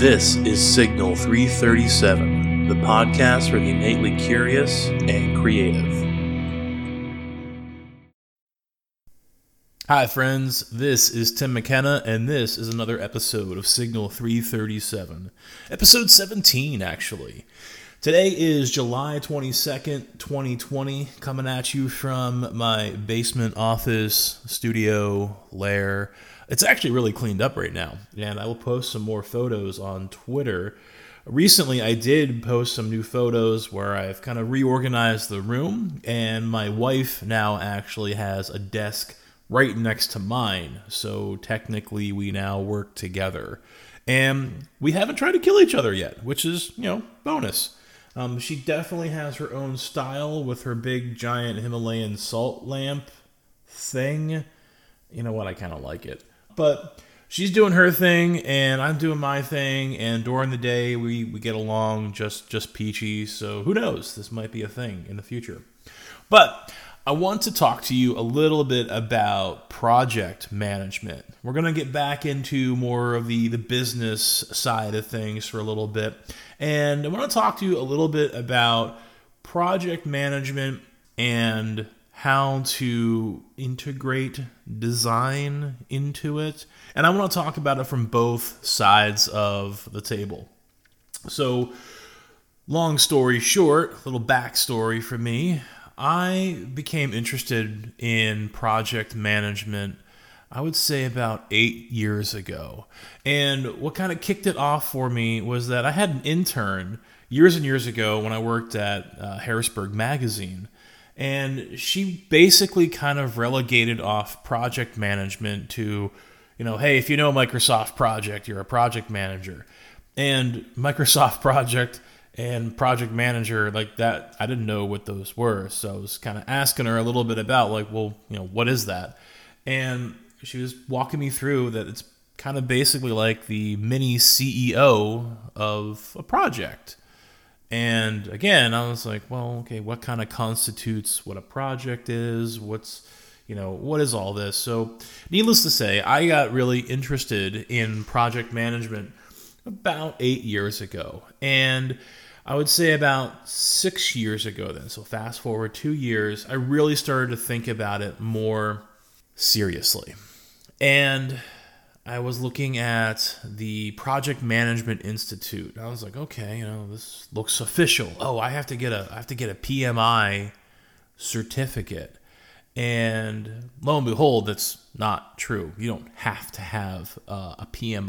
This is Signal 337, the podcast for the innately curious and creative. Hi friends, this is Tim McKenna, and this is another episode of Signal 337. Episode 17, actually. Today is July 22nd, 2020, coming at you from my basement office, studio, lair. It's actually really cleaned up right now, and I will post some more photos on Twitter. Recently, I did post some new photos where I've kind of reorganized the room, and my wife now actually has a desk right next to mine, so technically we now work together. And we haven't tried to kill each other yet, which is, bonus. She definitely has her own style with her big, giant Himalayan salt lamp thing. You know what? I kind of like it. But she's doing her thing, and I'm doing my thing, and during the day, we get along just peachy, so who knows? This might be a thing in the future. But I want to talk to you a little bit about project management. We're going to get back into more of the business side of things for a little bit, and I want to talk to you a little bit about project management and how to integrate design into it. And I want to talk about it from both sides of the table. So, long story short, a little backstory for me. I became interested in project management, I would say about 8 years ago. And what kind of kicked it off for me was that I had an intern years and years ago when I worked at Harrisburg Magazine. And she basically kind of relegated off project management to, hey, if you know Microsoft Project, you're a project manager. And Microsoft Project and project manager, like that, I didn't know what those were. So I was kind of asking her a little bit about, what is that? And she was walking me through that it's kind of basically like the mini CEO of a project. And again, I was like, well, okay, what kind of constitutes what a project is? What is all this? So needless to say, I got really interested in project management about 8 years ago. And I would say about 6 years ago then, so fast forward 2 years, I really started to think about it more seriously. And I was looking at the Project Management Institute. I was like, okay, this looks official. Oh, I have to get a PMI certificate. And lo and behold, that's not true. You don't have to have a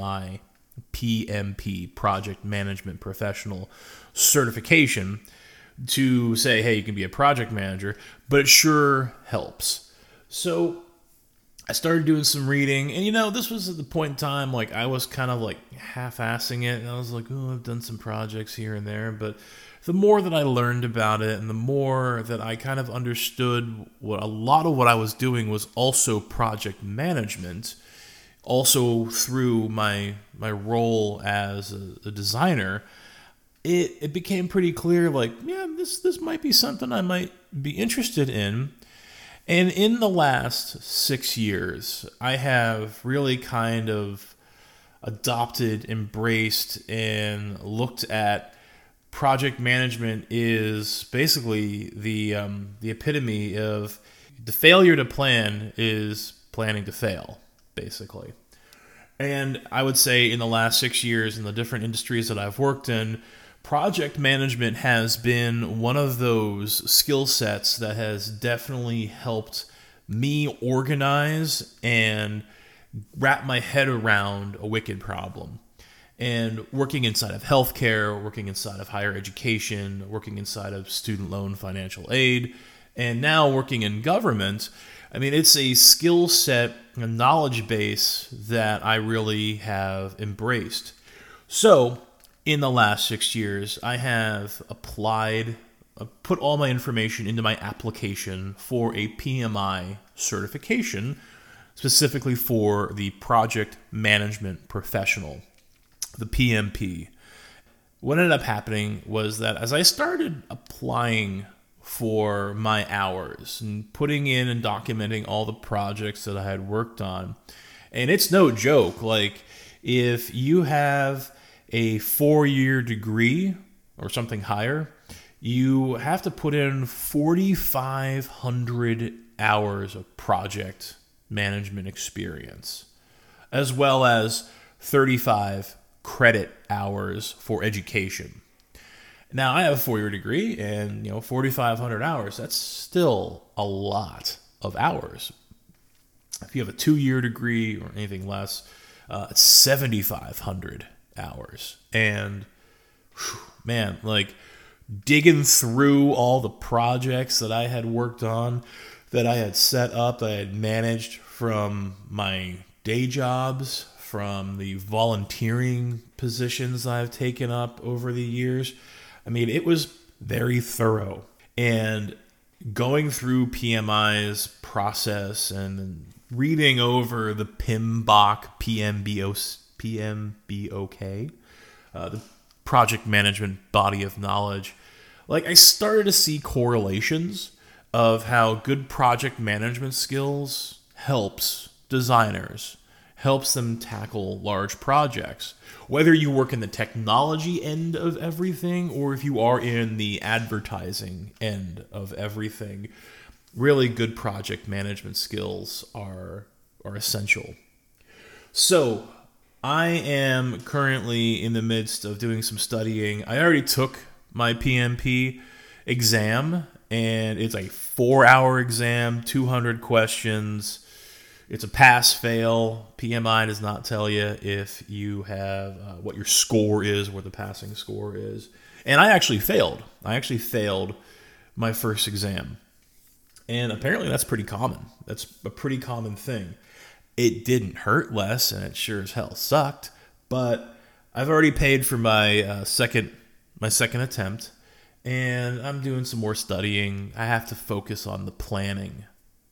PMP, Project Management Professional certification to say, hey, you can be a project manager, but it sure helps. So I started doing some reading, and this was at the point in time, I was kind of half-assing it, and I was like, oh, I've done some projects here and there, but the more that I learned about it, and the more that I kind of understood what a lot of what I was doing was also project management, also through my role as a designer, it became pretty clear, this might be something I might be interested in. And in the last 6 years, I have really kind of adopted, embraced, and looked at project management is basically the epitome of the failure to plan is planning to fail, basically. And I would say in the last 6 years in the different industries that I've worked in, project management has been one of those skill sets that has definitely helped me organize and wrap my head around a wicked problem. And working inside of healthcare, working inside of higher education, working inside of student loan financial aid, and now working in government, it's a skill set, a knowledge base that I really have embraced. So, in the last 6 years, I have put all my information into my application for a PMI certification, specifically for the Project Management Professional, the PMP. What ended up happening was that as I started applying for my hours and putting in and documenting all the projects that I had worked on, and it's no joke, if you have a 4-year degree or something higher, you have to put in 4,500 hours of project management experience, as well as 35 credit hours for education. Now, I have a 4-year degree, and 4,500 hours, that's still a lot of hours. If you have a 2-year degree or anything less, it's 7,500 hours. And man, like digging through all the projects that I had worked on, that I had set up, that I had managed from my day jobs, from the volunteering positions I've taken up over the years. I mean, it was very thorough. And going through PMI's process and reading over the PMBOK, PMBOK, the project management body of knowledge, like I started to see correlations of how good project management skills helps designers, helps them tackle large projects. Whether you work in the technology end of everything or if you are in the advertising end of everything, really good project management skills are essential. So I am currently in the midst of doing some studying. I already took my PMP exam, and it's a 4-hour exam, 200 questions. It's a pass-fail. PMI does not tell you if you have what your score is, what the passing score is. And I actually failed. I actually failed my first exam. And apparently that's pretty common. That's a pretty common thing. It didn't hurt less, and it sure as hell sucked. But I've already paid for my second attempt, and I'm doing some more studying. I have to focus on the planning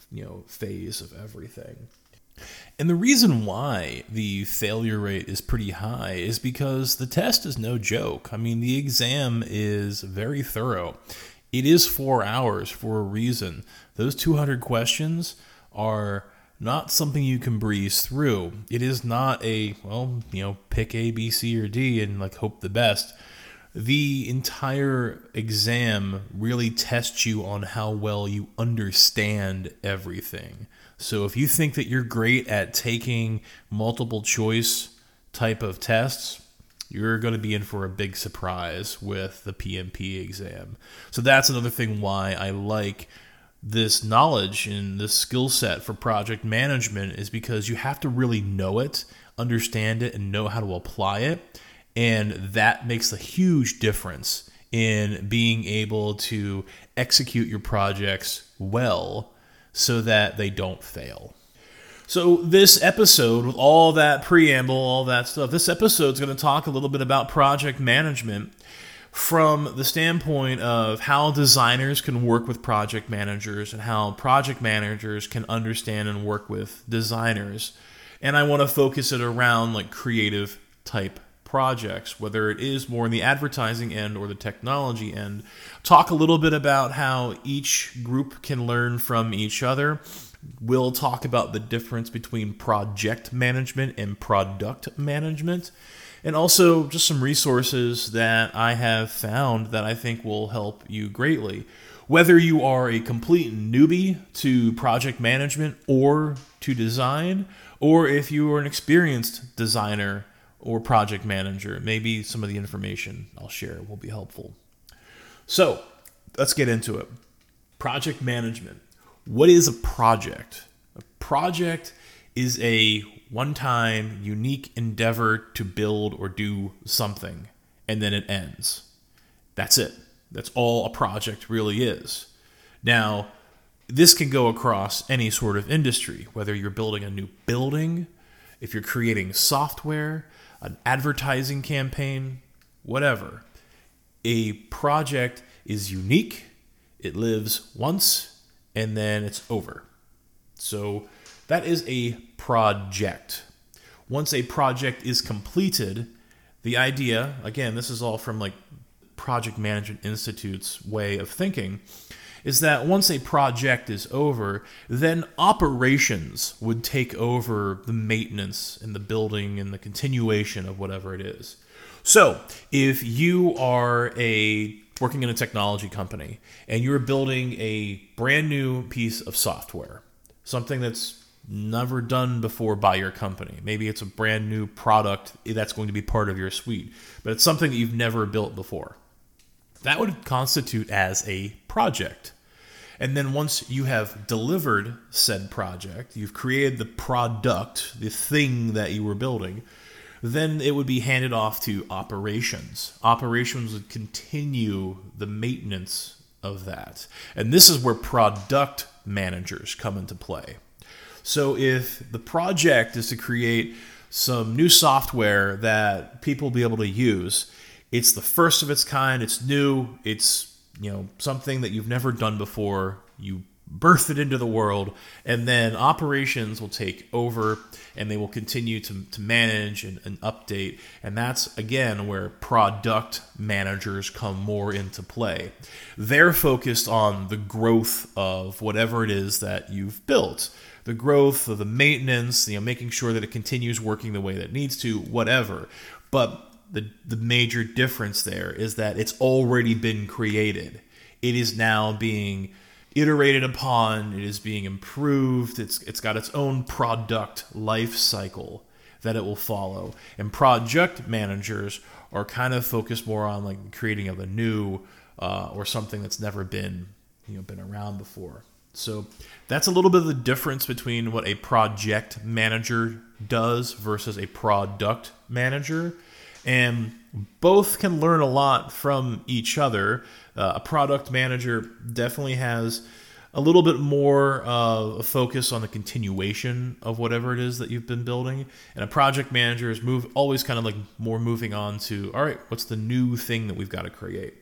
phase of everything. And the reason why the failure rate is pretty high is because the test is no joke. I mean, the exam is very thorough. It is 4 hours for a reason. Those 200 questions are not something you can breeze through. It is not a, pick A, B, C, or D and hope the best. The entire exam really tests you on how well you understand everything. So if you think that you're great at taking multiple choice type of tests, you're going to be in for a big surprise with the PMP exam. So that's another thing why I like this knowledge and this skill set for project management, is because you have to really know it, understand it, and know how to apply it. And that makes a huge difference in being able to execute your projects well so that they don't fail. So this episode, with all that preamble, all that stuff, this episode is going to talk a little bit about project management from the standpoint of how designers can work with project managers and how project managers can understand and work with designers. And I want to focus it around creative type projects, whether it is more in the advertising end or the technology end. Talk a little bit about how each group can learn from each other. We'll talk about the difference between project management and product management, and also just some resources that I have found that I think will help you greatly. Whether you are a complete newbie to project management or to design, or if you are an experienced designer or project manager, maybe some of the information I'll share will be helpful. So let's get into it. Project management. What is a project? A project is a one-time, unique endeavor to build or do something, and then it ends. That's it. That's all a project really is. Now, this can go across any sort of industry, whether you're building a new building, if you're creating software, an advertising campaign, whatever. A project is unique, it lives once, and then it's over. So that is a project. Once a project is completed, the idea, again, this is all from Project Management Institute's way of thinking, is that once a project is over, then operations would take over the maintenance and the building and the continuation of whatever it is. So if you are working in a technology company and you're building a brand new piece of software, something that's never done before by your company. Maybe it's a brand new product that's going to be part of your suite, but it's something that you've never built before. That would constitute as a project. And then once you have delivered said project, you've created the product, the thing that you were building, then it would be handed off to operations. Operations would continue the maintenance of that. And this is where product managers come into play. So if the project is to create some new software that people will be able to use, it's the first of its kind, it's new, it's something that you've never done before, you birth it into the world, and then operations will take over and they will continue to manage and update. And that's, again, where product managers come more into play. They're focused on the growth of whatever it is that you've built. The growth of the maintenance, making sure that it continues working the way that it needs to, whatever. But the major difference there is that it's already been created. It is now being iterated upon. It is being improved. It's got its own product life cycle that it will follow. And project managers are kind of focused more on like creating of a new or something that's never been around before. So that's a little bit of the difference between what a project manager does versus a product manager. And both can learn a lot from each other. A product manager definitely has a little bit more of a focus on the continuation of whatever it is that you've been building. And a project manager is always kind of like more moving on to, all right, what's the new thing that we've got to create?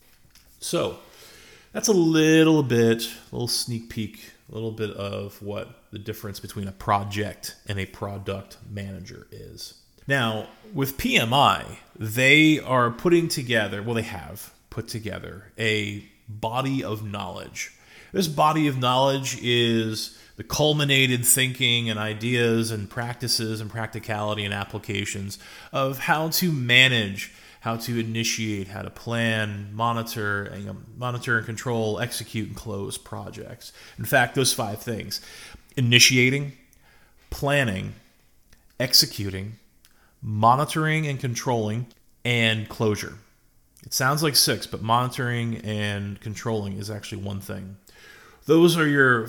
So that's a little sneak peek, a little bit of what the difference between a project and a product manager is. Now, with PMI, they are they have put together a body of knowledge. This body of knowledge is the culminated thinking and ideas and practices and practicality and applications of how to manage, how to initiate, how to plan, monitor and control, execute, and close projects. In fact, those 5 things: initiating, planning, executing, monitoring and controlling, and closure. It sounds like 6, but monitoring and controlling is actually one thing. Those are your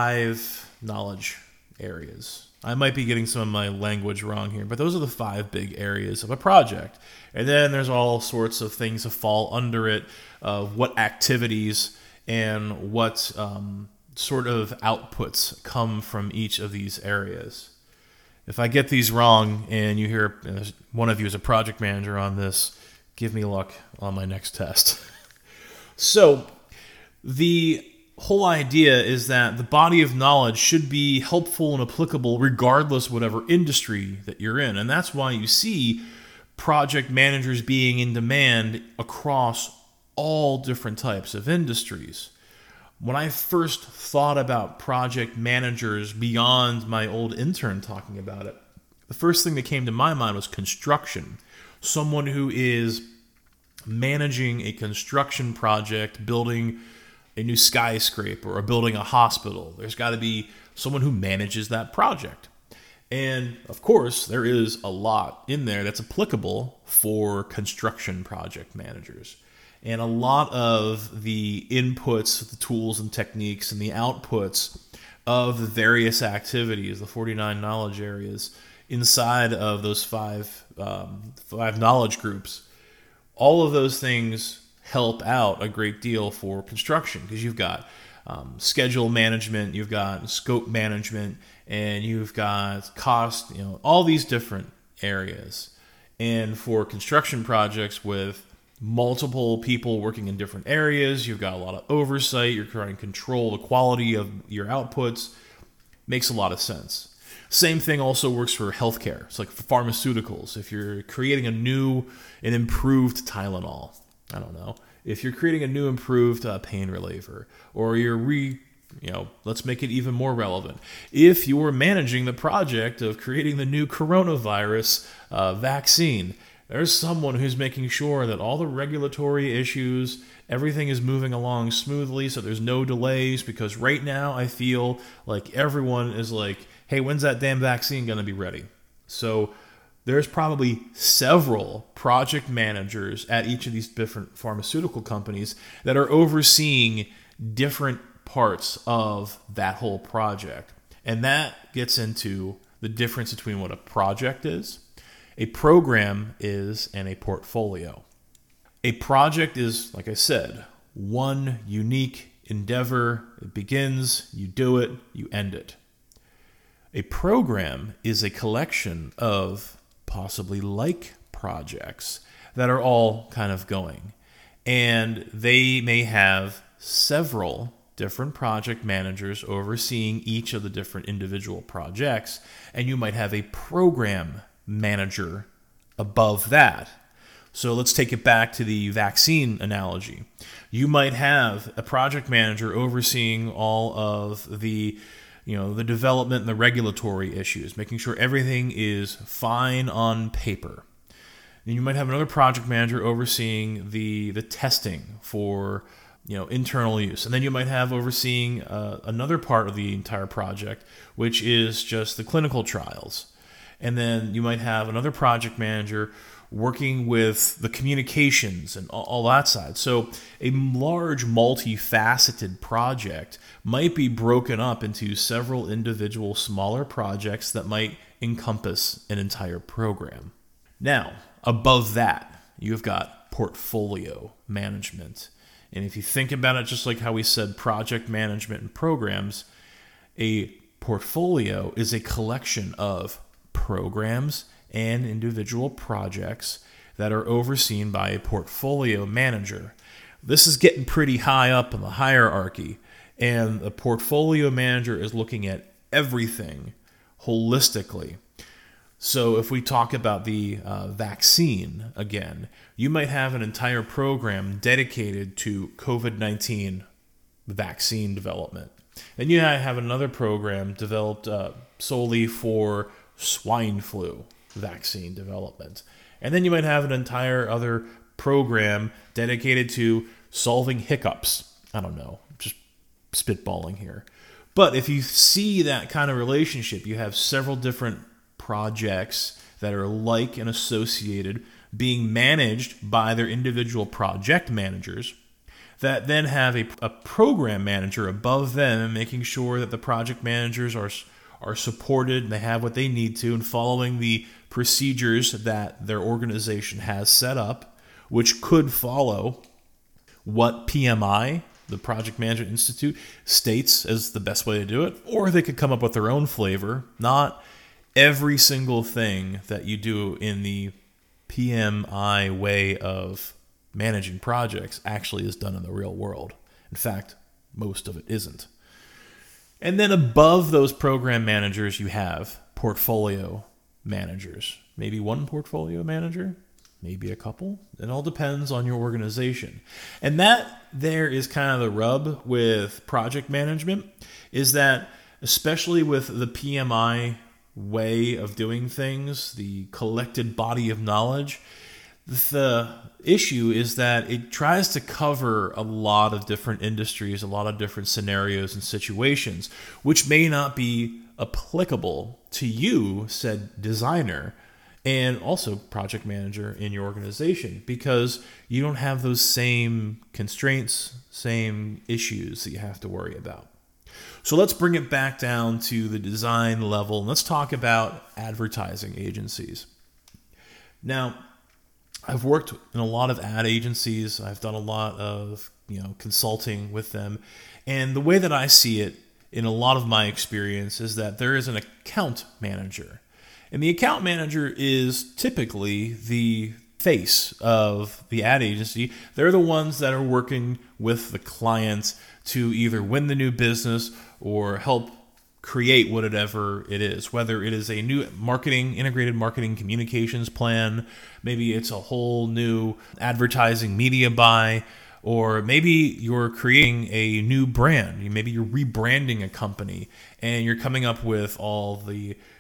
5 knowledge areas. I might be getting some of my language wrong here, but those are the 5 big areas of a project. And then there's all sorts of things that fall under it, of what activities and what sort of outputs come from each of these areas. If I get these wrong and you hear one of you is a project manager on this, give me luck on my next test. So the whole idea is that the body of knowledge should be helpful and applicable regardless of whatever industry that you're in. And that's why you see project managers being in demand across all different types of industries. When I first thought about project managers beyond my old intern talking about it, the first thing that came to my mind was construction. Someone who is managing a construction project, building a new skyscraper or building a hospital. There's got to be someone who manages that project. And of course, there is a lot in there that's applicable for construction project managers. And a lot of the inputs, the tools and techniques, and the outputs of the various activities, the 49 knowledge areas inside of those five knowledge groups, all of those things help out a great deal for construction, because you've got schedule management, you've got scope management, and you've got cost, all these different areas. And for construction projects with multiple people working in different areas, you've got a lot of oversight, you're trying to control the quality of your outputs. Makes a lot of sense. Same thing also works for healthcare. It's like for pharmaceuticals. If you're creating an improved Tylenol, I don't know. If you're creating a new improved pain reliever, or let's make it even more relevant. If you're managing the project of creating the new coronavirus vaccine, There's someone who's making sure that all the regulatory issues, everything is moving along smoothly so there's no delays, because right now I feel like everyone is like, hey, when's that damn vaccine going to be ready? So there's probably several project managers at each of these different pharmaceutical companies that are overseeing different parts of that whole project. And that gets into the difference between what a project is, a program is, and a portfolio. A project is, like I said, one unique endeavor. It begins, you do it, you end it. A program is a collection of possibly like projects that are all kind of going. And they may have several different project managers overseeing each of the different individual projects, and you might have a program manager above that. So let's take it back to the vaccine analogy. You might have a project manager overseeing all of the development and the regulatory issues, making sure everything is fine on paper. And you might have another project manager overseeing the testing for internal use. And then you might have overseeing another part of the entire project, which is just the clinical trials. And then you might have another project manager working with the communications and all that side. So a large multifaceted project might be broken up into several individual smaller projects that might encompass an entire program. Now, above that, you've got portfolio management. And if you think about it, just like how we said project management and programs, a portfolio is a collection of programs and individual projects that are overseen by a portfolio manager. This is getting pretty high up in the hierarchy, and the portfolio manager is looking at everything holistically. So if we talk about the vaccine again, you might have an entire program dedicated to COVID-19 vaccine development. Then you have another program developed solely for swine flu vaccine development. And then you might have an entire other program dedicated to solving hiccups. I don't know, just spitballing here. But if you see that kind of relationship, you have several different projects that are like and associated being managed by their individual project managers that then have a program manager above them, making sure that the project managers are supported and they have what they need to and following the procedures that their organization has set up, which could follow what PMI, the Project Management Institute, states as the best way to do it, or they could come up with their own flavor. Not every single thing that you do in the PMI way of managing projects actually is done in the real world. In fact, most of it isn't. And then above those program managers, you have portfolio managers. Maybe one portfolio manager, maybe a couple. It all depends on your organization. And that there is kind of the rub with project management, is that especially with the PMI way of doing things, the collected body of knowledge, the issue is that it tries to cover a lot of different industries, a lot of different scenarios and situations, which may not be applicable to you, said designer, and also project manager in your organization, because you don't have those same constraints, same issues that you have to worry about. So let's bring it back down to the design level, and let's talk about advertising agencies. Now, I've worked in a lot of ad agencies. I've done a lot of consulting with them. And the way that I see it in a lot of my experience is that there is an account manager. And the account manager is typically the face of the ad agency. They're the ones that are working with the clients to either win the new business or help create whatever it is, whether it is a new integrated marketing communications plan, maybe it's a whole new advertising media buy, or maybe you're creating a new brand. Maybe you're rebranding a company and you're coming up with all the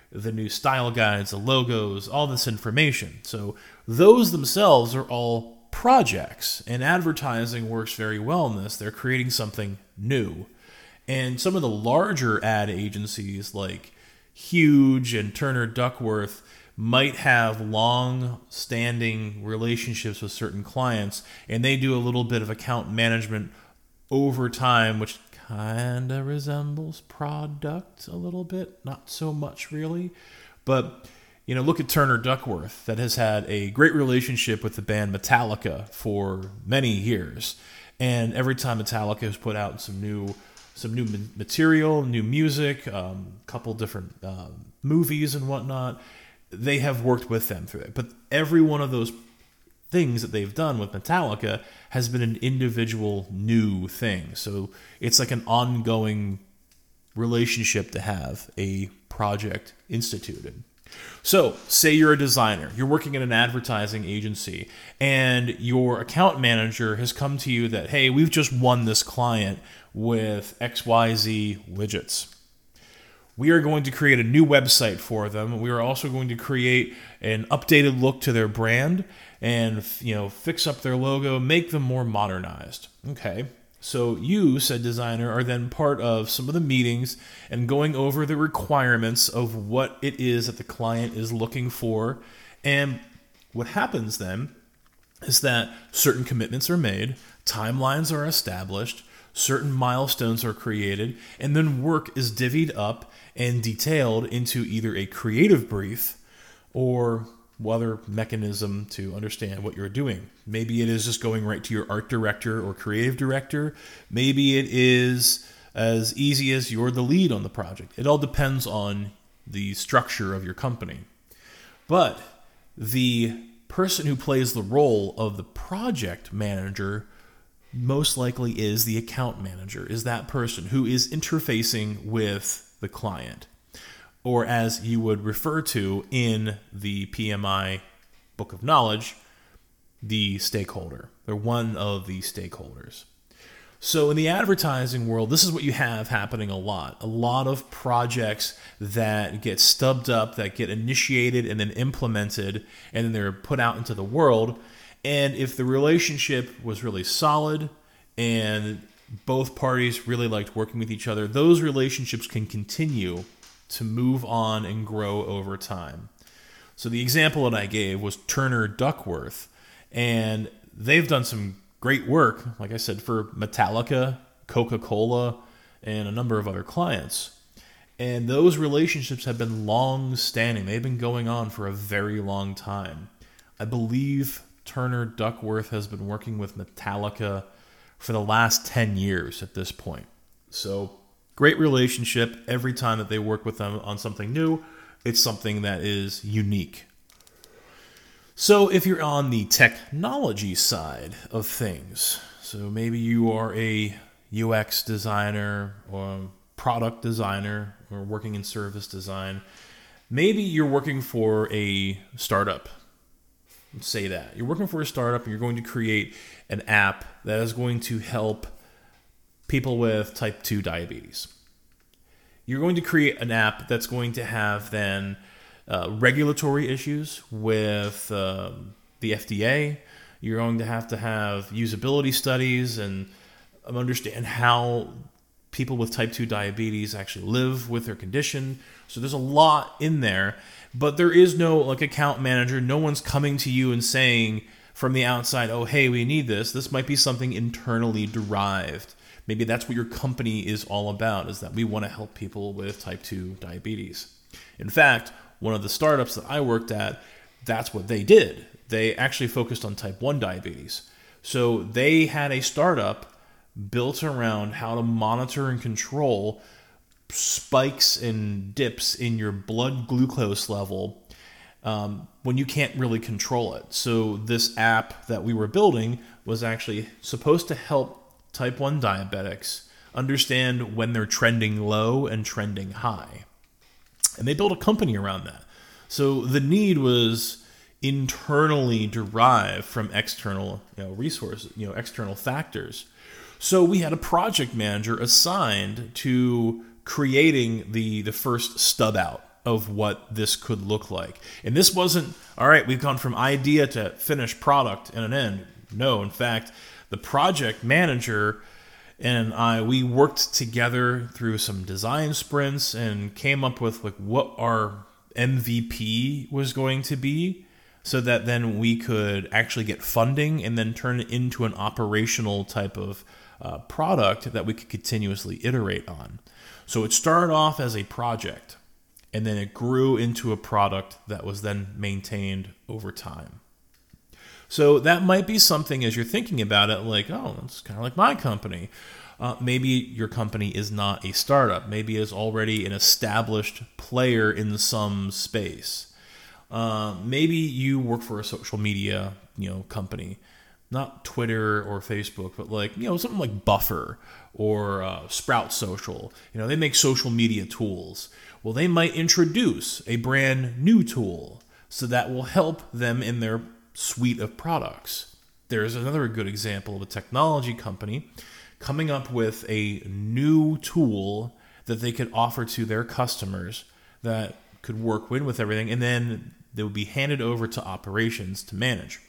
the new style guides, the logos, all this information. So those themselves are all projects, and advertising works very well in this. They're creating something new. And some of the larger ad agencies like Huge and Turner Duckworth might have long-standing relationships with certain clients, and they do a little bit of account management over time, which kind of resembles product a little bit. Not so much, really. But, look at Turner Duckworth, that has had a great relationship with the band Metallica for many years. And every time Metallica has put out some new material, new music, a couple different movies and whatnot, they have worked with them through it. But every one of those things that they've done with Metallica has been an individual new thing. So it's like an ongoing relationship to have a project instituted. So say you're a designer, you're working in an advertising agency, and your account manager has come to you that, hey, we've just won this client with XYZ widgets. We are going to create a new website for them. We are also going to create an updated look to their brand and, fix up their logo, make them more modernized. Okay. So you, said designer, are then part of some of the meetings and going over the requirements of what it is that the client is looking for. And what happens then is that certain commitments are made, timelines are established, certain milestones are created, and then work is divvied up and detailed into either a creative brief or other mechanism to understand what you're doing. Maybe it is just going right to your art director or creative director. Maybe it is as easy as you're the lead on the project. It all depends on the structure of your company. But the person who plays the role of the project manager most likely is the account manager, is that person who is interfacing with the client, or as you would refer to in the PMI Book of Knowledge, the stakeholder. They're one of the stakeholders. So in the advertising world, this is what you have happening a lot. A lot of projects that get stubbed up, that get initiated and then implemented, and then they're put out into the world. And if the relationship was really solid and both parties really liked working with each other, those relationships can continue to move on and grow over time. So the example that I gave was Turner Duckworth, and they've done some great work, like I said, for Metallica, Coca-Cola, and a number of other clients. And those relationships have been long-standing. They've been going on for a very long time. I believe Turner Duckworth has been working with Metallica for the last 10 years at this point. So great relationship. Every time that they work with them on something new, it's something that is unique. So if you're on the technology side of things, so maybe you are a UX designer or product designer or working in service design, maybe you're working for a startup. Let's say that. You're working for a startup and you're going to create an app that is going to help people with type 2 diabetes. You're going to create an app that's going to have then regulatory issues with the FDA. You're going to have usability studies and understand how people with type 2 diabetes actually live with their condition. So there's a lot in there, but there is no account manager. No one's coming to you and saying from the outside, oh, hey, we need this. This might be something internally derived. Maybe that's what your company is all about, is that we want to help people with type 2 diabetes. In fact, one of the startups that I worked at, that's what they did. They actually focused on type 1 diabetes. So they had a startup built around how to monitor and control spikes and dips in your blood glucose level when you can't really control it. So this app that we were building was actually supposed to help type 1 diabetics understand when they're trending low and trending high. And they built a company around that. So the need was internally derived from external resources, external factors. So we had a project manager assigned to creating the first stub out. of what this could look like. And this wasn't, all right, we've gone from idea to finished product and an end. No, in fact, the project manager and we worked together through some design sprints and came up with like what our MVP was going to be, so that then we could actually get funding and then turn it into an operational type of product that we could continuously iterate on. So it started off as a project, and then it grew into a product that was then maintained over time. So that might be something as you're thinking about it, like, oh, it's kind of like my company. Maybe your company is not a startup. Maybe it is already an established player in some space. Maybe you work for a social media, company, not Twitter or Facebook, but like, something like Buffer or Sprout Social. They make social media tools. Well, they might introduce a brand new tool, so that will help them in their suite of products. There's another good example of a technology company coming up with a new tool that they could offer to their customers that could work with everything, and then they would be handed over to operations to manage.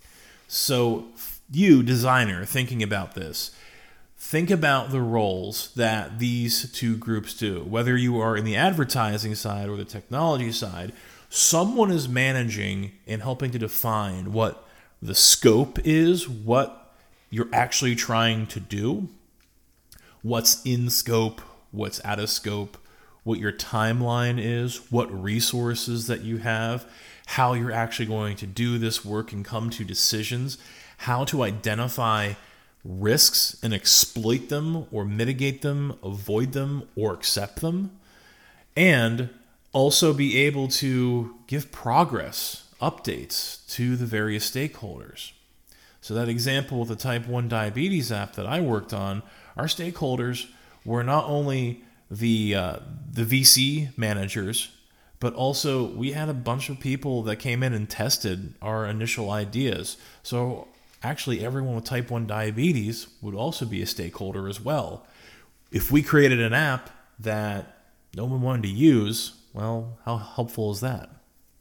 So you, designer, thinking about this, think about the roles that these two groups do. Whether you are in the advertising side or the technology side, someone is managing and helping to define what the scope is, what you're actually trying to do, what's in scope, what's out of scope, what your timeline is, what resources that you have, how you're actually going to do this work and come to decisions, how to identify risks and exploit them or mitigate them, avoid them or accept them, and also be able to give progress updates to the various stakeholders. So that example with the type 1 diabetes app that I worked on, our stakeholders were not only the VC managers, but also we had a bunch of people that came in and tested our initial ideas. So actually everyone with type 1 diabetes would also be a stakeholder as well. If we created an app that no one wanted to use, well, how helpful is that?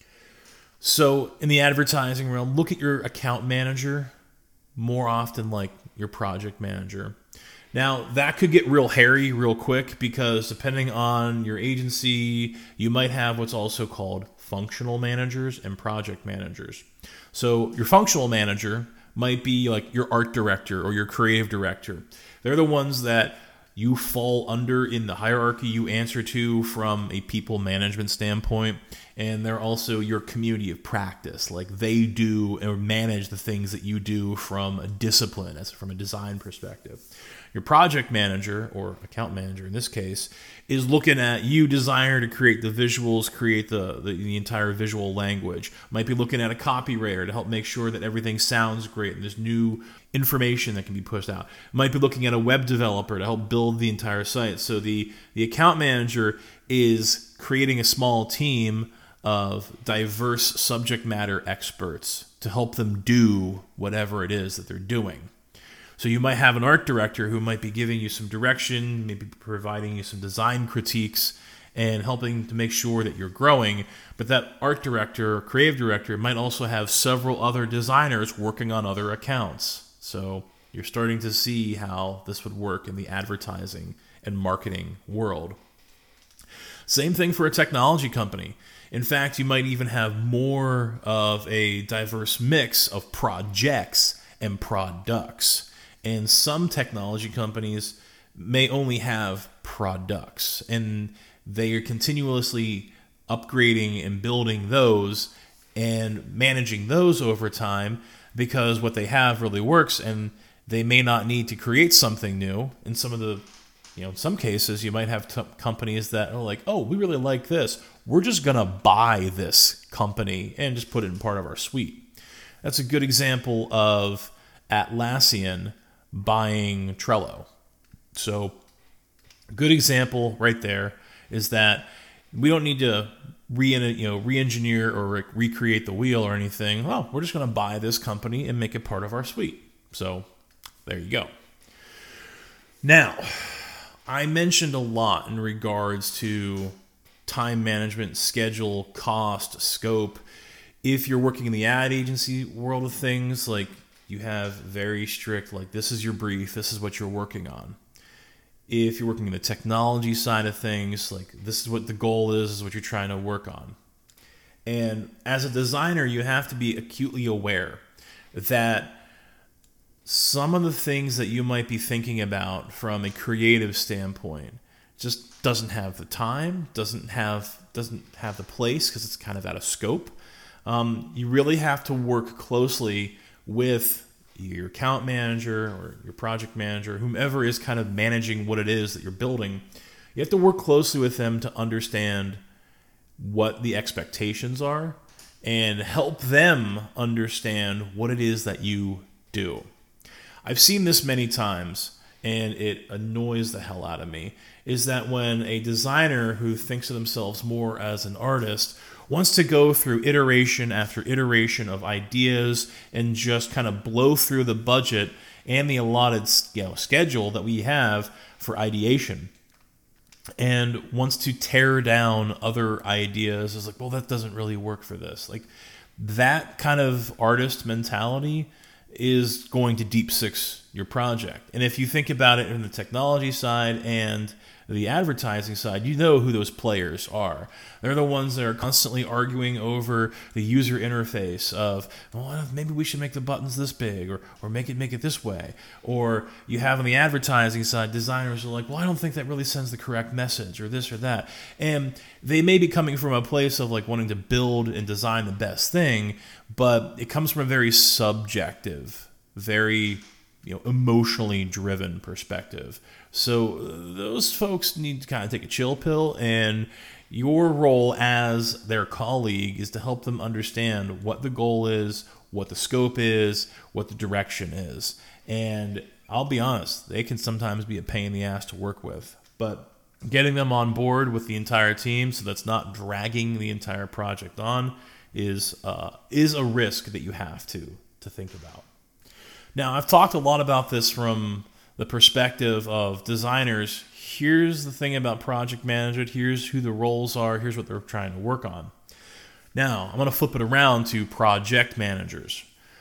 So in the advertising realm, look at your account manager more often like your project manager. Now, that could get real hairy real quick, because depending on your agency, you might have what's also called functional managers and project managers. So your functional manager might be like your art director or your creative director. They're the ones that you fall under in the hierarchy, you answer to from a people management standpoint, and they're also your community of practice. Like they do or manage the things that you do from a discipline, as from a design perspective. Your project manager, or account manager in this case, is looking at you, designer, to create the visuals, create the entire visual language. Might be looking at a copywriter to help make sure that everything sounds great and there's new information that can be pushed out. Might be looking at a web developer to help build the entire site. So the account manager is creating a small team of diverse subject matter experts to help them do whatever it is that they're doing. So you might have an art director who might be giving you some direction, maybe providing you some design critiques and helping to make sure that you're growing. But that art director or creative director might also have several other designers working on other accounts. So you're starting to see how this would work in the advertising and marketing world. Same thing for a technology company. In fact, you might even have more of a diverse mix of projects and products. And some technology companies may only have products, and they are continuously upgrading and building those and managing those over time, because what they have really works, and they may not need to create something new. In some of the, in some cases, you might have companies that are like, oh, we really like this. We're just going to buy this company and just put it in part of our suite. That's a good example of Atlassian buying Trello. So a good example right there is that we don't need to re-engineer or recreate the wheel or anything. Well, we're just going to buy this company and make it part of our suite. So there you go. Now, I mentioned a lot in regards to time management, schedule, cost, scope. If you're working in the ad agency world of things, like you have very strict, like this is your brief, this is what you're working on. If you're working in the technology side of things, like this is what the goal is what you're trying to work on. And as a designer, you have to be acutely aware that some of the things that you might be thinking about from a creative standpoint just doesn't have the time, doesn't have the place because it's kind of out of scope. You really have to work closely with your account manager or your project manager, whomever is kind of managing what it is that you're building. You have to work closely with them to understand what the expectations are and help them understand what it is that you do. I've seen this many times, and it annoys the hell out of me, is that when a designer who thinks of themselves more as an artist wants to go through iteration after iteration of ideas and just kind of blow through the budget and the allotted schedule that we have for ideation, and wants to tear down other ideas, is like, well, that doesn't really work for this. Like, that kind of artist mentality is going to deep six your project. And if you think about it in the technology side and the advertising side, you know who those players are. They're the ones that are constantly arguing over the user interface of, well, maybe we should make the buttons this big, or make it this way. Or you have on the advertising side, designers are like, well, I don't think that really sends the correct message, or this or that. And they may be coming from a place of like wanting to build and design the best thing, but it comes from a very subjective, very emotionally driven perspective. So those folks need to kind of take a chill pill, and your role as their colleague is to help them understand what the goal is, what the scope is, what the direction is. And I'll be honest, they can sometimes be a pain in the ass to work with, but getting them on board with the entire team so that's not dragging the entire project on is a risk that you have to think about. Now, I've talked a lot about this from the perspective of designers. Here's the thing about project management. Here's who the roles are. Here's what they're trying to work on. Now, I'm going to flip it around to project managers.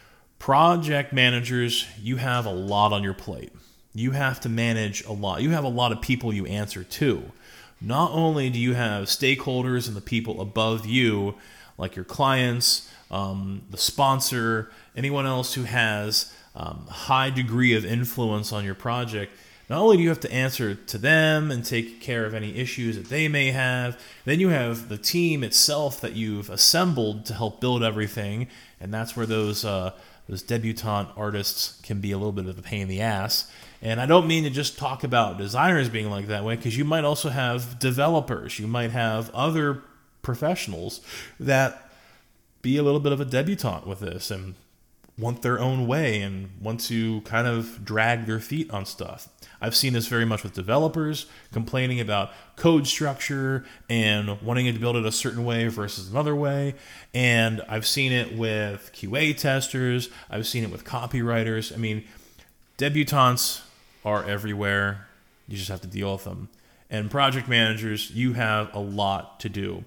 Project managers, you have a lot on your plate. You have to manage a lot. You have a lot of people you answer to. Not only do you have stakeholders and the people above you, like your clients, the sponsor, anyone else who has high degree of influence on your project. Not only do you have to answer to them and take care of any issues that they may have, then you have the team itself that you've assembled to help build everything, and that's where those debutante artists can be a little bit of a pain in the ass. And I don't mean to just talk about designers being like that way, because you might also have developers. You might have other professionals that be a little bit of a debutante with this and want their own way and want to kind of drag their feet on stuff. I've seen this very much with developers complaining about code structure and wanting to build it a certain way versus another way. And I've seen it with QA testers. I've seen it with copywriters. I mean, debutantes are everywhere. You just have to deal with them. And project managers, you have a lot to do.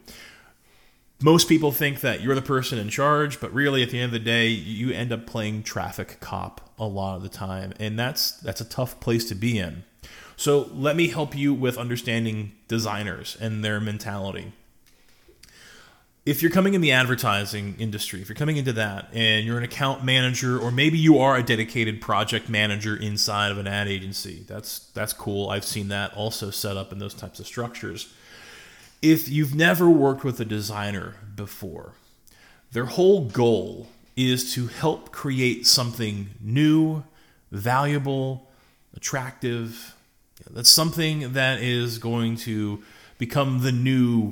Most people think that you're the person in charge, but really at the end of the day, you end up playing traffic cop a lot of the time, and that's a tough place to be in. So let me help you with understanding designers and their mentality. If you're coming in the advertising industry, if you're coming into that and you're an account manager, or maybe you are a dedicated project manager inside of an ad agency, that's cool. I've seen that also set up in those types of structures. If you've never worked with a designer before, their whole goal is to help create something new, valuable, attractive. That's something that is going to become the new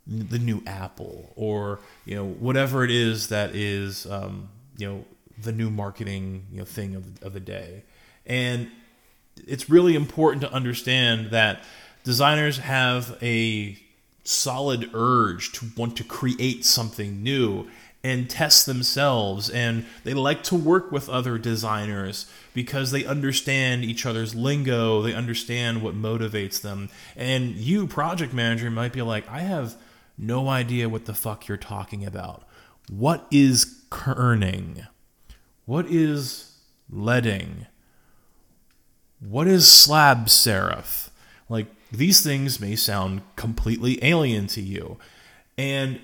Apple, or whatever it is that is the new marketing thing of the day. And it's really important to understand that designers have a solid urge to want to create something new, and test themselves, and they like to work with other designers because they understand each other's lingo, they understand what motivates them. And you, project manager, might be like, I have no idea what the fuck you're talking about. What is kerning? What is leading? What is slab serif? Like, these things may sound completely alien to you. And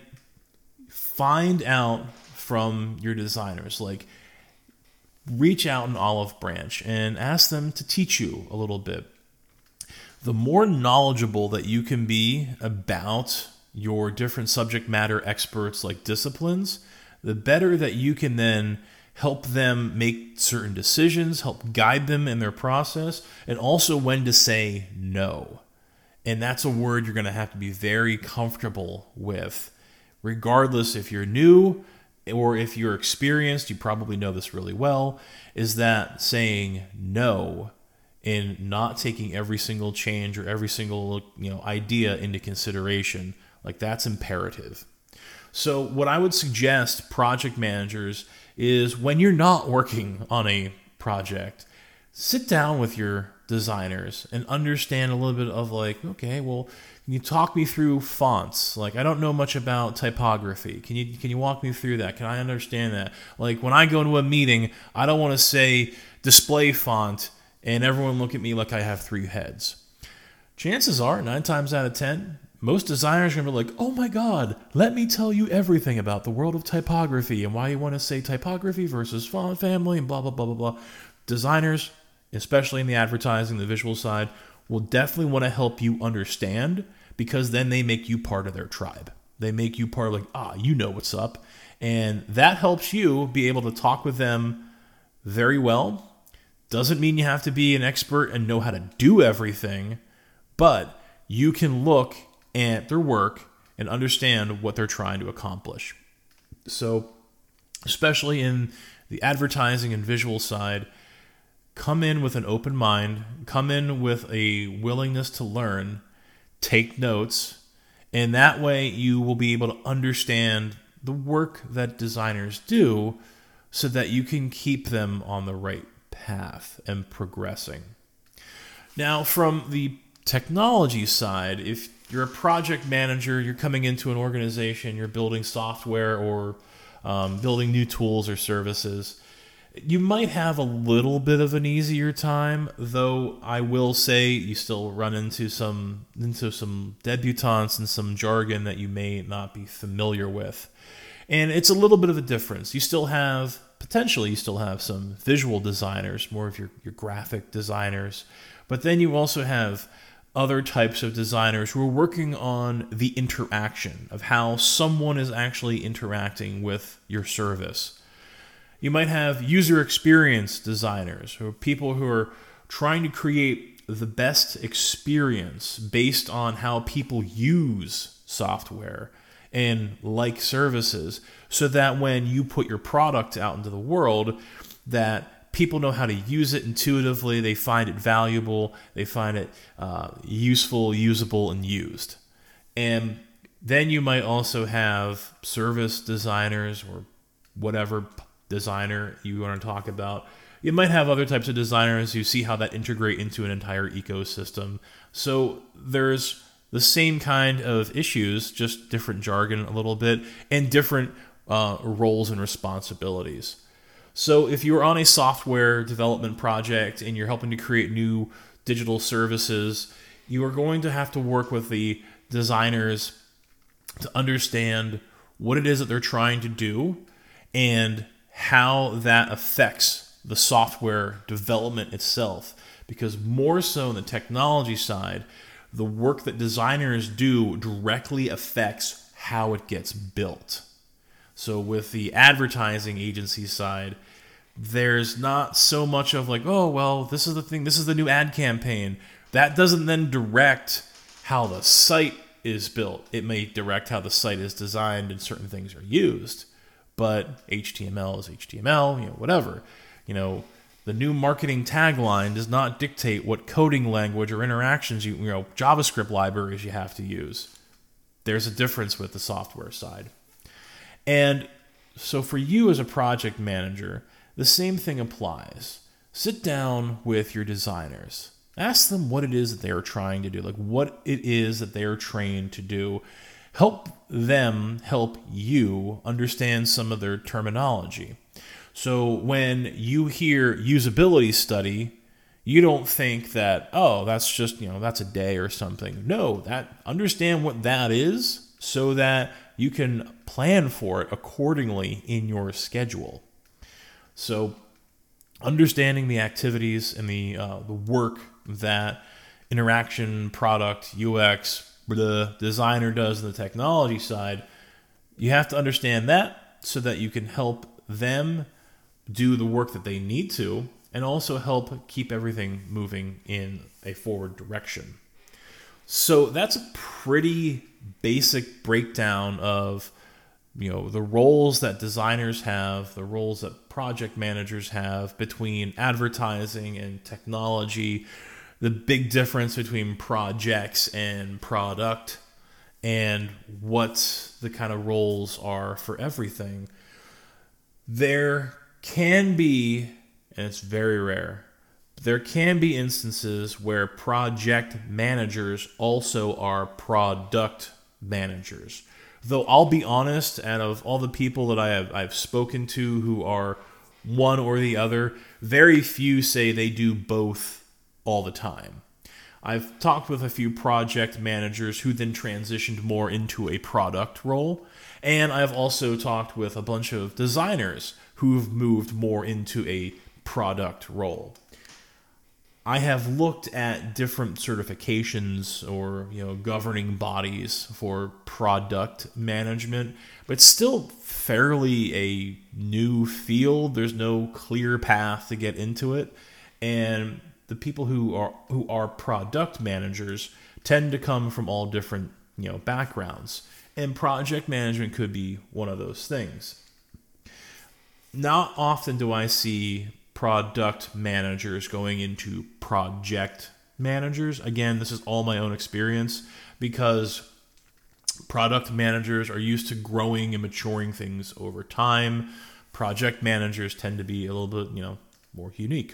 find out from your designers. Like, reach out an olive branch and ask them to teach you a little bit. The more knowledgeable that you can be about your different subject matter experts, like disciplines, the better that you can then help them make certain decisions, help guide them in their process, and also when to say no. And that's a word you're going to have to be very comfortable with. Regardless if you're new or if you're experienced, you probably know this really well, is that saying no and not taking every single change or every single idea into consideration. Like, that's imperative. So what I would suggest project managers is, when you're not working on a project, sit down with your designers and understand a little bit of like, okay, well, can you talk me through fonts? Like, I don't know much about typography. Can you walk me through that? Can I understand that? Like, when I go into a meeting, I don't want to say display font and everyone look at me like I have 3 heads. Chances are, 9 times out of 10, most designers are going to be like, oh my God, let me tell you everything about the world of typography and why you want to say typography versus font family and blah, blah, blah, blah, blah. Designers, especially in the advertising, the visual side, will definitely want to help you understand, because then they make you part of their tribe. They make you part of like, you know what's up. And that helps you be able to talk with them very well. Doesn't mean you have to be an expert and know how to do everything, but you can look at their work and understand what they're trying to accomplish. So, especially in the advertising and visual side, come in with an open mind, come in with a willingness to learn, take notes, and that way you will be able to understand the work that designers do so that you can keep them on the right path and progressing. Now, from the technology side, if you're a project manager, you're coming into an organization, you're building software or building new tools or services, you might have a little bit of an easier time, though I will say you still run into some debutantes and some jargon that you may not be familiar with. And it's a little bit of a difference. You still have some visual designers, more of your graphic designers, but then you also have other types of designers who are working on the interaction of how someone is actually interacting with your service. You might have user experience designers, or people who are trying to create the best experience based on how people use software and like services, so that when you put your product out into the world, that people know how to use it intuitively, they find it valuable, they find it useful, usable, and used. And then you might also have service designers or whatever designer you want to talk about. You might have other types of designers who see how that integrate into an entire ecosystem. So there's the same kind of issues, just different jargon a little bit, and different roles and responsibilities. So if you're on a software development project and you're helping to create new digital services, you are going to have to work with the designers to understand what it is that they're trying to do and how that affects the software development itself. Because more so on the technology side, the work that designers do directly affects how it gets built. So with the advertising agency side, there's not so much of like, oh, well, this is the thing, this is the new ad campaign. That doesn't then direct how the site is built. It may direct how the site is designed and certain things are used. But HTML is HTML, whatever. The new marketing tagline does not dictate what coding language or interactions JavaScript libraries you have to use. There's a difference with the software side. And So for you as a project manager, the same thing applies. Sit down with your designers. Ask them what it is that they are trying to do, like what it is that they are trained to do. Help them help you understand some of their terminology. So when you hear usability study, you don't think that, oh, that's just, that's a day or something. No, understand what that is so that you can plan for it accordingly in your schedule. So understanding the activities and the work that interaction, product, UX, the designer does on the technology side, you have to understand that so that you can help them do the work that they need to and also help keep everything moving in a forward direction. So that's a pretty basic breakdown of the roles that designers have, the roles that project managers have between advertising and technology, the big difference between projects and product, and what the kind of roles are for everything. There can be, and it's very rare, there can be instances where project managers also are product managers. Though I'll be honest, out of all the people that I've spoken to who are one or the other, very few say they do both all the time. I've talked with a few project managers who then transitioned more into a product role, and I've also talked with a bunch of designers who've moved more into a product role. I have looked at different certifications or governing bodies for product management, but it's still fairly a new field. There's no clear path to get into it, and the people who are product managers tend to come from all different backgrounds, and project management could be one of those things. Not often do I see product managers going into project managers. Again, this is all my own experience because product managers are used to growing and maturing things over time. Project managers tend to be a little bit, more unique.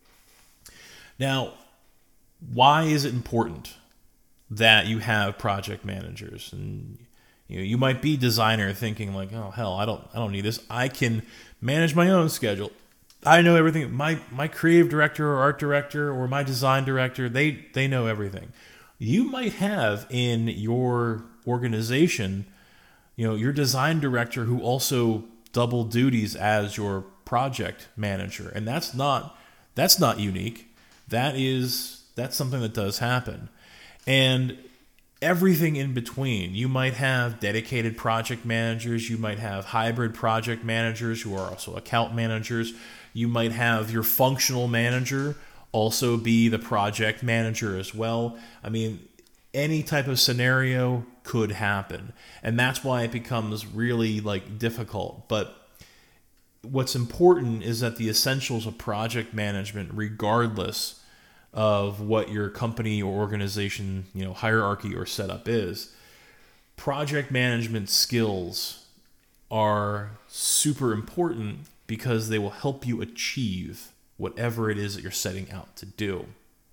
Now, why is it important that you have project managers? And you might be designer thinking like, oh hell, I don't need this. I can manage my own schedule. I know everything. My creative director or art director or my design director, they know everything. You might have in your organization, your design director who also double duties as your project manager, and that's not unique. That's something that does happen. And everything in between. You might have dedicated project managers. You might have hybrid project managers who are also account managers. You might have your functional manager also be the project manager as well. I mean, any type of scenario could happen. And that's why it becomes really difficult. But what's important is that the essentials of project management, regardless of what your company or organization, hierarchy or setup is, project management skills are super important because they will help you achieve whatever it is that you're setting out to do.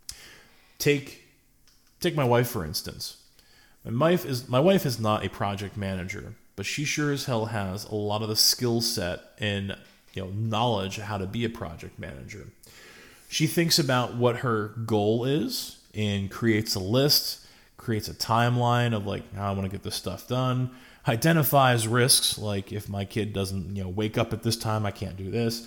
Take my wife, for instance. My wife is not a project manager, but she sure as hell has a lot of the skill set and knowledge of how to be a project manager. She thinks about what her goal is and creates a list, creates a timeline of how I want to get this stuff done, identifies risks, like if my kid doesn't wake up at this time, I can't do this.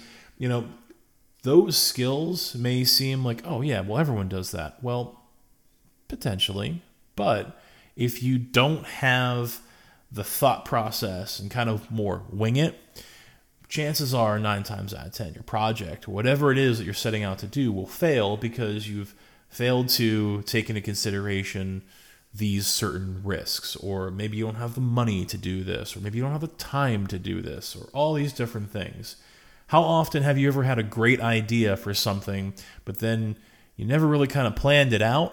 Those skills may seem like, oh yeah, well everyone does that. Well, potentially, but if you don't have the thought process and kind of more wing it, chances are 9 times out of 10, your project, whatever it is that you're setting out to do, will fail because you've failed to take into consideration these certain risks, or maybe you don't have the money to do this, or maybe you don't have the time to do this, or all these different things. How often have you ever had a great idea for something, but then you never really kind of planned it out,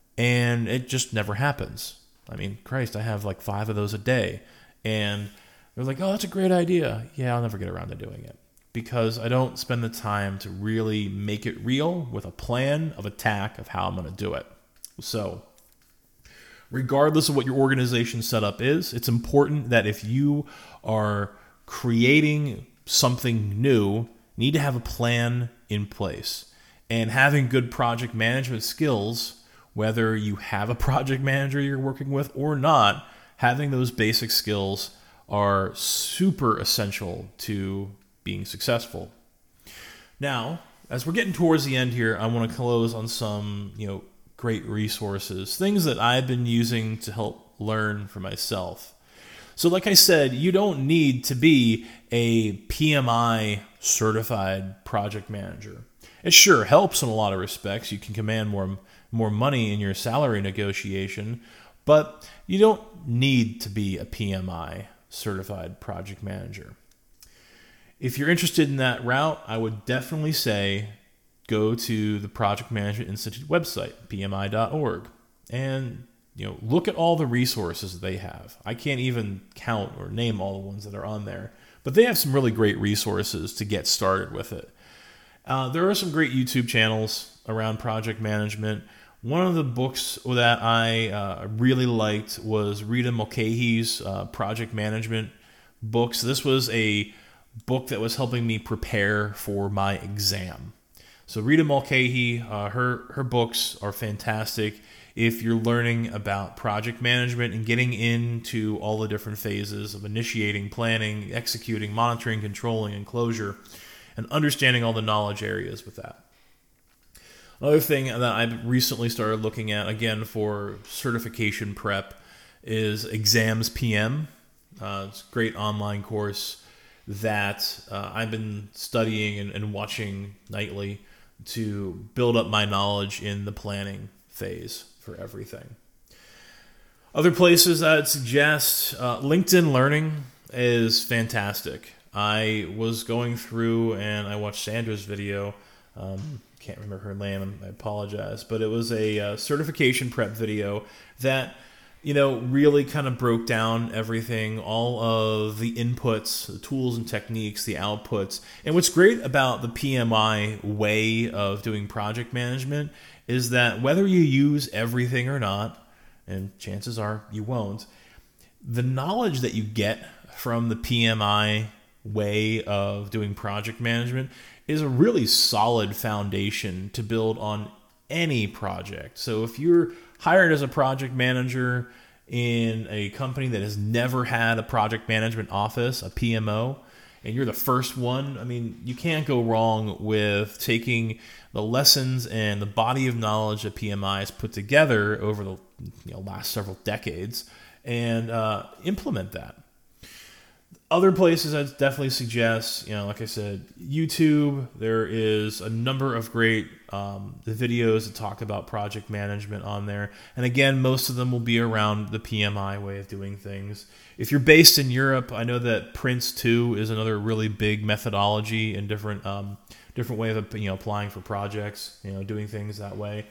and it just never happens? I mean, Christ, I have 5 of those a day, and They're like, oh, that's a great idea. Yeah, I'll never get around to doing it because I don't spend the time to really make it real with a plan of attack of how I'm going to do it. So, regardless of what your organization setup is, it's important that if you are creating something new, you need to have a plan in place. And having good project management skills, whether you have a project manager you're working with or not, having those basic skills are super essential to being successful. Now, as we're getting towards the end here, I want to close on some, great resources, things that I've been using to help learn for myself. So like I said, you don't need to be a PMI certified project manager. It sure helps in a lot of respects. You can command more money in your salary negotiation, but you don't need to be a PMI certified project manager. If you're interested in that route, I would definitely say go to the Project Management Institute website, pmi.org, and look at all the resources they have. I can't even count or name all the ones that are on there, but they have some really great resources to get started with it. There are some great YouTube channels around project management. One of the books that I really liked was Rita Mulcahy's Project Management books. This was a book that was helping me prepare for my exam. So Rita Mulcahy, her books are fantastic if you're learning about project management and getting into all the different phases of initiating, planning, executing, monitoring, controlling, and closure, and understanding all the knowledge areas with that. Another thing that I've recently started looking at, again, for certification prep is Exams PM. It's a great online course that I've been studying and watching nightly to build up my knowledge in the planning phase for everything. Other places I'd suggest, LinkedIn Learning is fantastic. I was going through and I watched Sandra's video. Can't remember her name, I apologize. But it was a certification prep video that really kind of broke down everything, all of the inputs, the tools and techniques, the outputs. And what's great about the PMI way of doing project management is that whether you use everything or not, and chances are you won't, the knowledge that you get from the PMI way of doing project management is a really solid foundation to build on any project. So if you're hired as a project manager in a company that has never had a project management office, a PMO, and you're the first one, you can't go wrong with taking the lessons and the body of knowledge that PMI has put together over the last several decades and implement that. Other places I'd definitely suggest, like I said, YouTube. There is a number of great videos that talk about project management on there. And again, most of them will be around the PMI way of doing things. If you're based in Europe, I know that Prince2 is another really big methodology and different way of applying for projects, doing things that way.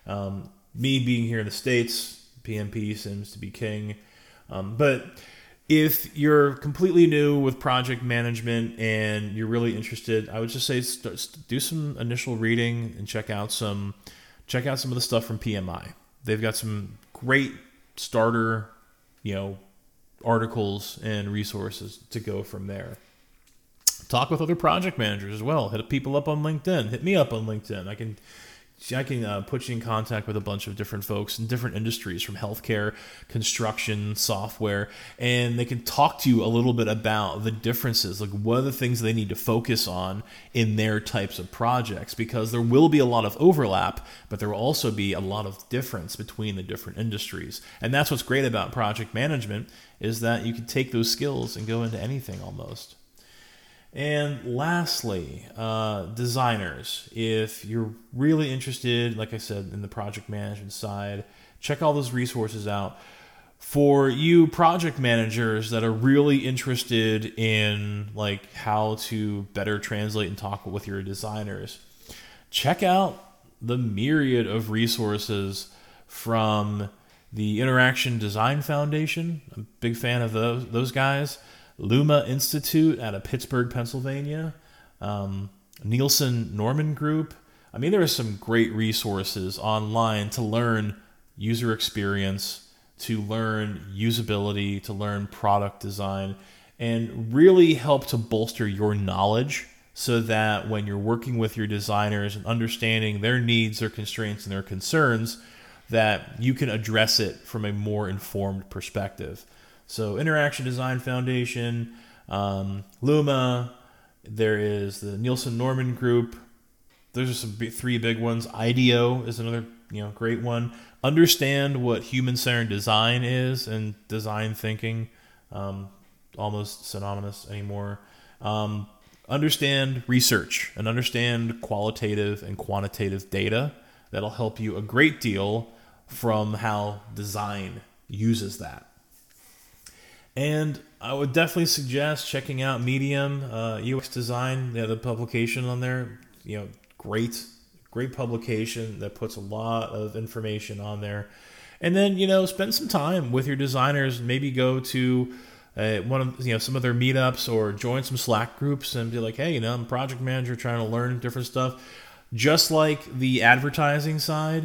Me being here in the States, PMP seems to be king. But if you're completely new with project management and you're really interested, I would just say do some initial reading and check out some of the stuff from PMI. They've got some great starter, articles and resources to go from there. Talk with other project managers as well. Hit people up on LinkedIn. Hit me up on LinkedIn. I can put you in contact with a bunch of different folks in different industries, from healthcare, construction, software, and they can talk to you a little bit about the differences, like what are the things they need to focus on in their types of projects, because there will be a lot of overlap, but there will also be a lot of difference between the different industries. And that's what's great about project management, is that you can take those skills and go into anything almost. And lastly, designers. If you're really interested, like I said, in the project management side, check all those resources out. For you project managers that are really interested in how to better translate and talk with your designers, check out the myriad of resources from the Interaction Design Foundation. I'm a big fan of those guys. Luma Institute out of Pittsburgh, Pennsylvania, Nielsen Norman Group. I mean, there are some great resources online to learn user experience, to learn usability, to learn product design, and really help to bolster your knowledge so that when you're working with your designers and understanding their needs, their constraints, and their concerns, that you can address it from a more informed perspective. So Interaction Design Foundation, Luma, there is the Nielsen Norman Group. Those are some three big ones. IDEO is another great one. Understand what human-centered design is and design thinking, almost synonymous anymore. Understand research and understand qualitative and quantitative data. That'll help you a great deal from how design uses that. And I would definitely suggest checking out Medium, UX Design. They have the publication on there. Great publication that puts a lot of information on there. And then, spend some time with your designers. Maybe go to one of some of their meetups or join some Slack groups and be like, hey, I'm a project manager trying to learn different stuff. Just like the advertising side,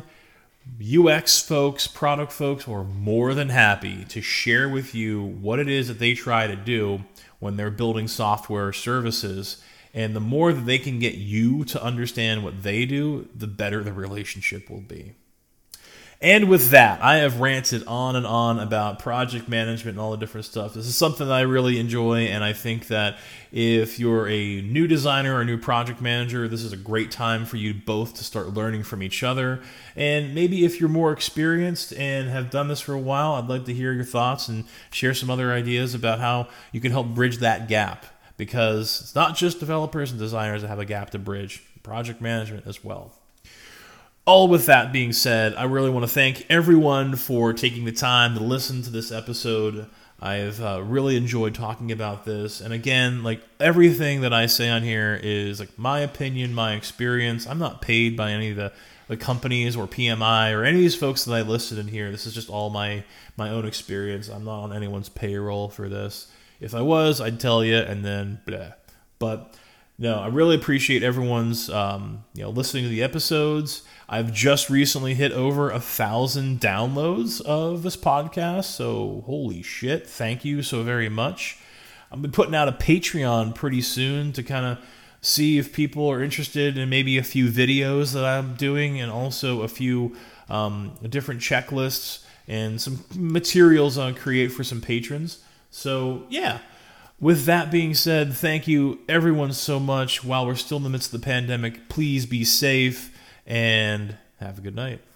UX folks, product folks are more than happy to share with you what it is that they try to do when they're building software services. And the more that they can get you to understand what they do, the better the relationship will be. And with that, I have ranted on and on about project management and all the different stuff. This is something that I really enjoy, and I think that if you're a new designer or a new project manager, this is a great time for you both to start learning from each other. And maybe if you're more experienced and have done this for a while, I'd like to hear your thoughts and share some other ideas about how you can help bridge that gap. Because it's not just developers and designers that have a gap to bridge, project management as well. All with that being said, I really want to thank everyone for taking the time to listen to this episode. I've really enjoyed talking about this. And again, everything that I say on here is my opinion, my experience. I'm not paid by any of the companies or PMI or any of these folks that I listed in here. This is just all my own experience. I'm not on anyone's payroll for this. If I was, I'd tell you, and then blah. But no, I really appreciate everyone's listening to the episodes. I've just recently hit over 1,000 downloads of this podcast, so holy shit, thank you so very much. I'll be putting out a Patreon pretty soon to kind of see if people are interested in maybe a few videos that I'm doing, and also a few different checklists and some materials I'll create for some patrons. So, yeah. With that being said, thank you everyone so much. While we're still in the midst of the pandemic, please be safe and have a good night.